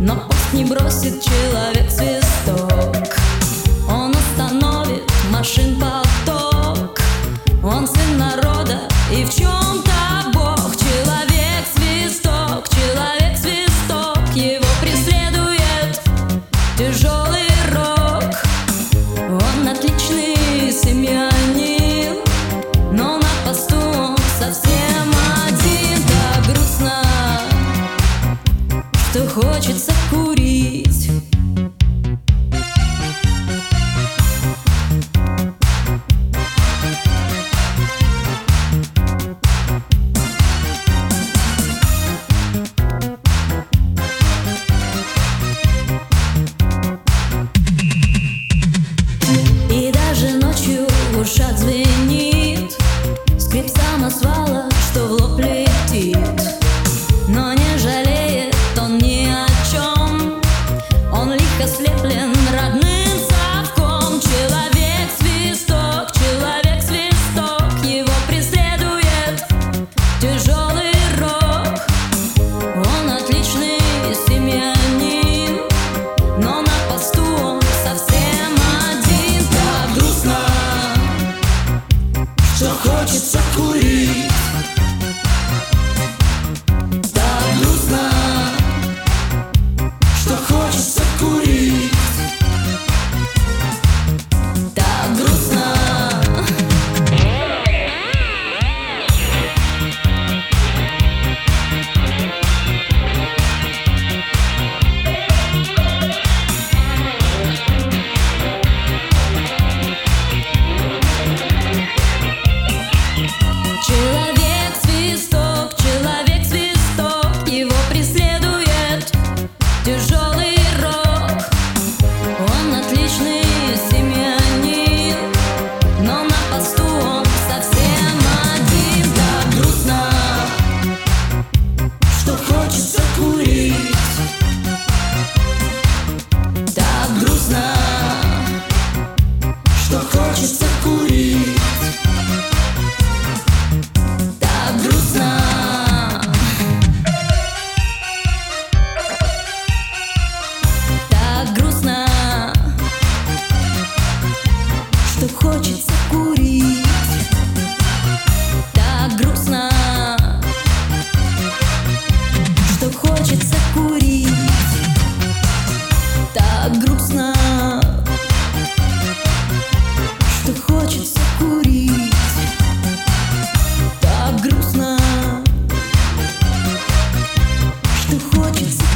Но пусть не бросит человек свисток. Он остановит машин поток. Он сын народа и в чем-то бог. Человек свисток, его преследует тяжелый рок. Он отличный семьянин, но на посту он совсем один. Так грустно, что хочется курить. И даже ночью в ушах звенит скрип самосвала, что в лоб летит. Но не жалеет он ни о чем, он лихо слеплен родным совком. Человек свисток, его преследует тяжелый рок. Он отличный семьянин, но на посту он совсем один. Так грустно, что хочется курить. так грустно, Что хочется курить. так грустно. Человек свисток, его преследует тяжелый рок. Он отличный семьянин, но на посту он совсем один. Так грустно, Что хочется курить. так грустно, Что хочется курить. так грустно. Так грустно, что хочется курить. Так грустно, что хочется курить. Так грустно, что хочется курить. Так грустно, что хочется